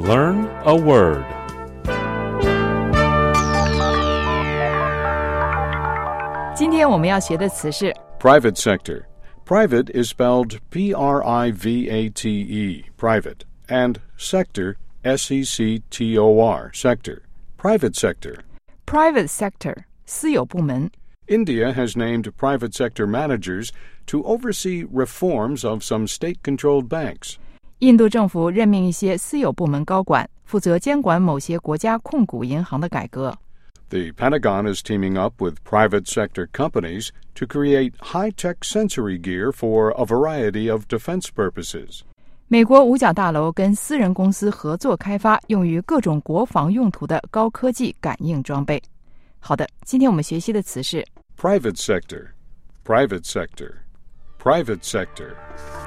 Learn a word. 今天我们要学的词是 Private sector. Private is spelled P-R-I-V-A-T-E, private, and sector, S-E-C-T-O-R, sector. Private sector. private sector 私有部门。 India has named private sector managers to oversee reforms of some state-controlled banks. 印度政府任命一些私有部门高管，负责监管某些国家控股银行的改革。 The Pentagon is teaming up with private sector companies to create high-tech sensory gear for a variety of defense purposes. 美国五角大楼跟私人公司合作开发用于各种国防用途的高科技感应装备。好的，今天我们学习的词是 Private sector. Private sector. Private sector.